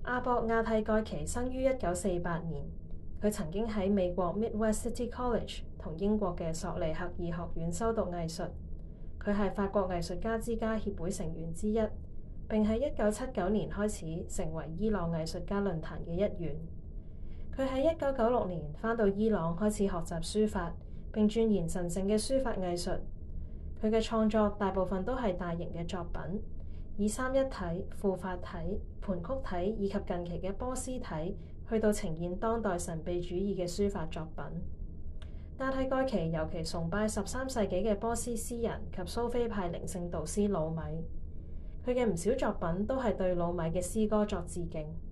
阿博亞蒂蓋奇生於1948年，佢曾經喺美國 Midwest City College 同英國嘅索利克爾學院修讀藝術。佢係法國藝術家之家協會成員之一，並喺1979年開始成為伊朗藝術家論壇嘅一員。佢喺1996年返到伊朗開始學習書法，並鑽研神聖嘅書法藝術。佢嘅創作大部分都係大型嘅作品，以三一體、賦法體、盤曲體以及近期嘅波斯體去到呈現當代神秘主義嘅書法作品。亞蒂蓋奇尤其崇拜13世紀嘅波斯詩人及蘇菲派靈性導師魯米，佢嘅唔少作品都係對魯米嘅詩歌作致敬。